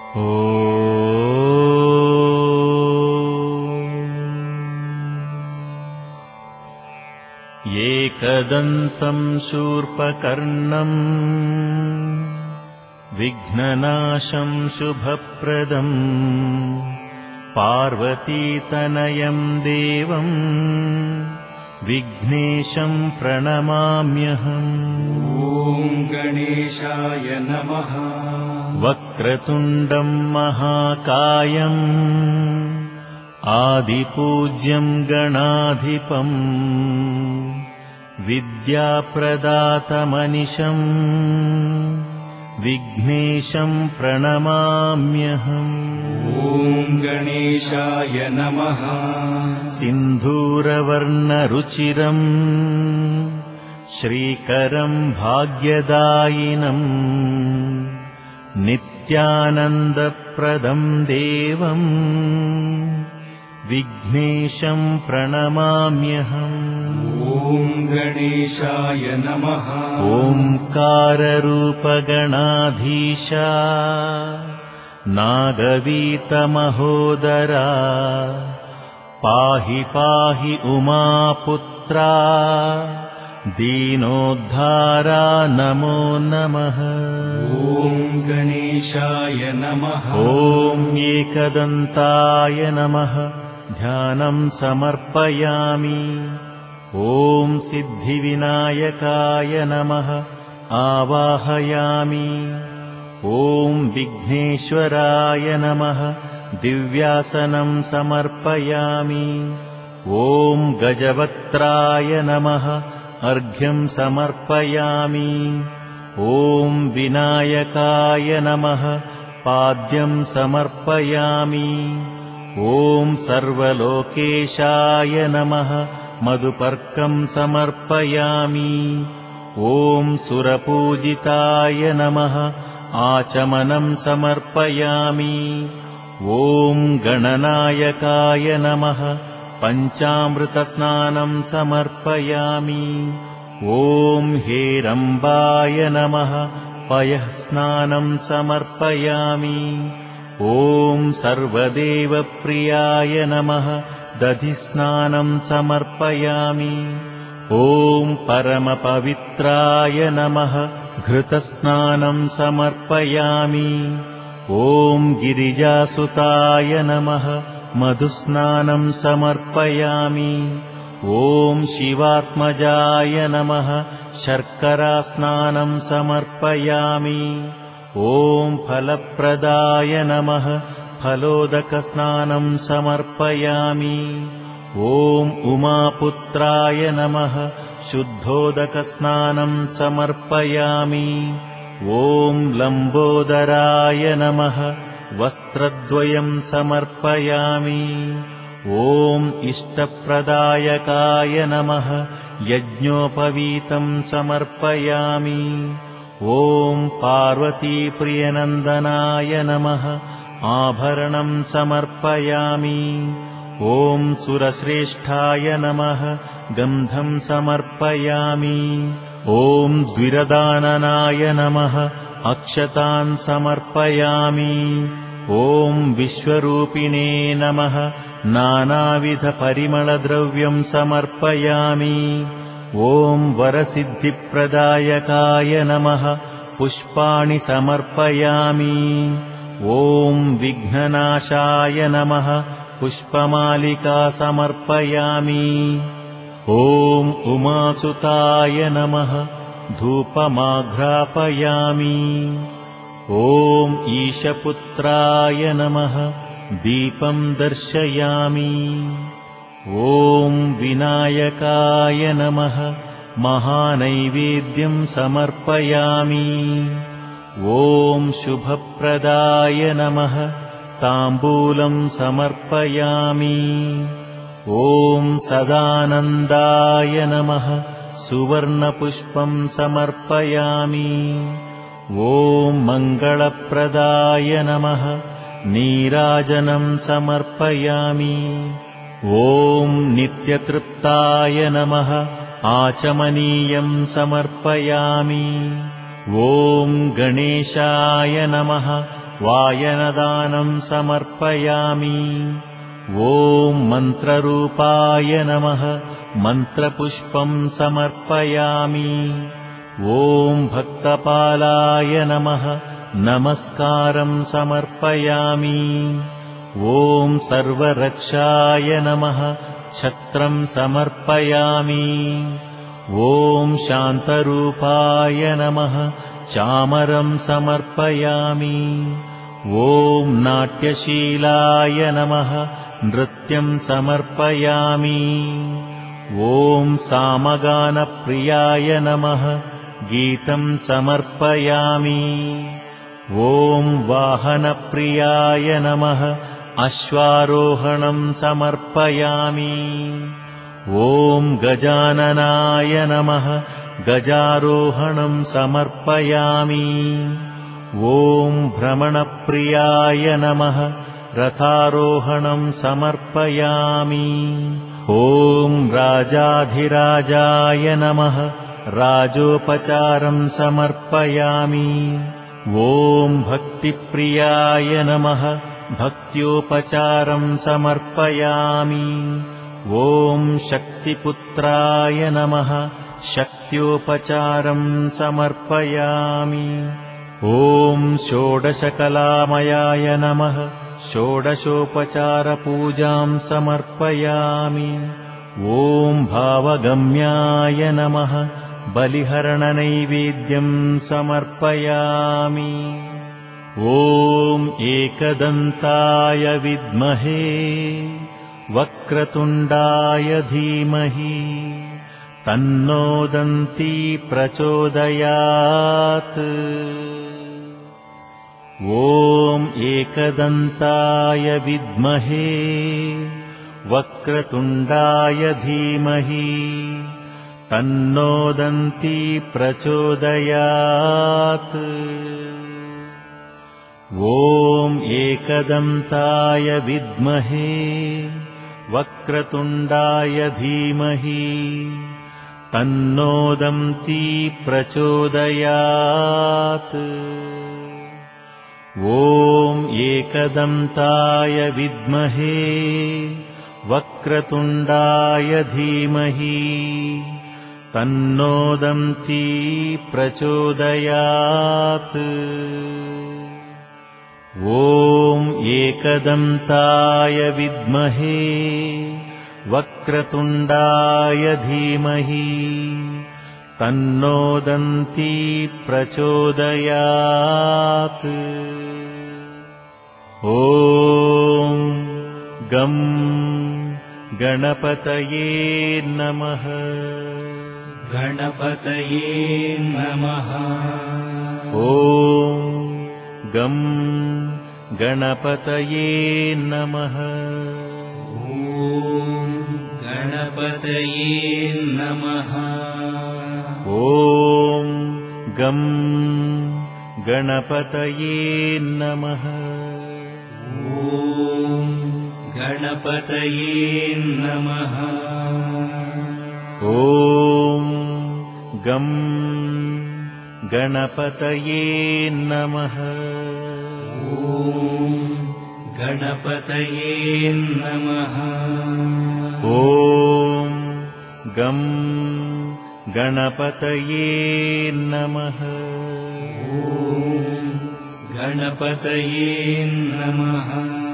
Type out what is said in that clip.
एकदन्तं शूर्पकर्णं विघ्ननाशं शुभप्रदं पार्वतीतनयं देवं विघ्नेशं प्रणमाम्यहम्। ॐ गणेशाय नमः। वक्रतुण्डं महाकायम् आदिपूज्यं गणाधिपम् विद्याप्रदातमनिशम् विघ्नेशं प्रणमाम्यहम्। ॐ गणेशाय नमः। सिन्धूरवर्णरुचिरम् श्रीकरं भाग्यदायिनम् नित्यानन्दप्रदं देवम् विघ्नेशं प्रणमाम्यहम्। ॐ गणेशाय नमः। ओङ्काररूपगणाधीशा नागवीतमहोदरा पाहि पाहि उमापुत्रा दीनोद्धारा नमो नमः। ॐ गणेशाय नमः। ॐ एकदन्ताय नमः। ध्यानं समर्पयामि। ॐ सिद्धिविनायकाय नमः आवाहयामि। ॐ विघ्नेश्वराय नमः दिव्यासनं समर्पयामि। ॐ गजवक्त्राय नमः अर्घ्यं समर्पयामि। ॐ विनायकाय नमः पाद्यं समर्पयामि। ॐ सर्वलोकेशाय नमः मधुपर्कं समर्पयामि। ॐ सुरपूजिताय नमः आचमनं समर्पयामि। ॐ गणनायकाय नमः पञ्चामृतस्नानं समर्पयामि। ॐ हेरम्बाय नमः पयःस्नानं समर्पयामि। ॐ सर्वदेवप्रियाय नमः दधिस्नानं समर्पयामि। ॐ परमपवित्राय नमः घृतस्नानं समर्पयामि। ॐ गिरिजासुताय नमः मधुस्नानं समर्पयामि। ॐ शिवात्मजाय नमः शर्करास्नानं समर्पयामि। ॐ फलप्रदाय नमः फलोदकस्नानं समर्पयामि। ॐ उमापुत्राय नमः शुद्धोदकस्नानं समर्पयामि। ॐ लम्बोदराय नमः वस्त्रद्वयं समर्पयामि। ॐ इष्टप्रदायकाय नमः यज्ञोपवीतं समर्पयामि। ॐ पार्वतीप्रियनन्दनाय नमः आभरणं समर्पयामि। ॐ सुरश्रेष्ठाय नमः गन्धं समर्पयामि। ॐ द्विरदाननाय नमः अक्षतान् समर्पयामि। ॐ विश्वरूपिणे नमः नानाविधपरिमलद्रव्यं समर्पयामि। ॐ वरसिद्धिप्रदायकाय नमः पुष्पाणि समर्पयामि। ॐ विघ्ननाशाय नमः पुष्पमालिका समर्पयामि। ॐ उमासुताय नमः धूपमाघ्रापयामि। ॐ ईशपुत्राय नमः दीपं दर्शयामि। ॐ विनायकाय नमः महानैवेद्यं समर्पयामि। ॐ शुभप्रदाय नमः ताम्बूलं समर्पयामि। ॐ सदानन्दाय नमः सुवर्णपुष्पं समर्पयामि। ॐ मङ्गलप्रदाय नमः नीराजनं समर्पयामि। ॐ नित्यतृप्ताय नमः आचमनीयं समर्पयामि। ॐ गणेशाय नमः वायनदानं समर्पयामि। ॐ मन्त्ररूपाय नमः मन्त्रपुष्पं समर्पयामि। ॐ भक्तपालाय नमः नमस्कारं समर्पयामि। ॐ सर्वरक्षाय नमः छत्रं समर्पयामि। ॐ शान्तरूपाय नमः चामरं समर्पयामि। ॐ नाट्यशीलाय नमः नृत्यं समर्पयामि। ॐ सामगानप्रियाय नमः गीतं समर्पयामि। ॐ वाहनप्रियाय नमः अश्वारोहणं समर्पयामि। ॐ गजाननाय नमः गजारोहणं समर्पयामि। ॐ भ्रमणप्रियाय नमः रथारोहणं समर्पयामि। ॐ राजाधिराजाय नमः राजोपचारं समर्पयामि। ॐ भक्तिप्रियाय नमः भक्त्योपचारं समर्पयामि। ॐ शक्तिपुत्राय नमः शक्त्योपचारं समर्पयामि। ॐ षोडशकलामयाय नमः षोडशोपचारपूजां समर्पयामि। ॐ भावगम्याय नमः बलिहरणनैवेद्यं समर्पयामि। ॐ एकदन्ताय विद्महे वक्रतुण्डाय धीमहि तन्नो दन्ती प्रचोदयात्। ॐ एकदन्ताय विद्महे वक्रतुण्डाय धीमहि तन्नो दन्ती प्रचोदयात्। ॐ एकदन्ताय विद्महे वक्रतुण्डाय धीमहि तन्नो दन्ती प्रचोदयात्। ॐ एकदन्ताय विद्महे वक्रतुण्डाय धीमहि तन्नो दन्ती प्रचोदयात्। ॐ एकदन्ताय विद्महे वक्रतुण्डाय धीमहि तन्नो दन्ती प्रचोदयात्। ॐ गं गणपतये नमः। गणपतये नमः। ॐ गं गणपतये नमः। ॐ गणपतये नमः। ॐ गं गणपतये नमः। ॐ गणपतये नमः। ॐ गं गणपतये नमः। ॐ गणपतये नमः। ॐ गं गणपतये नमः। ॐ गणपतये नमः।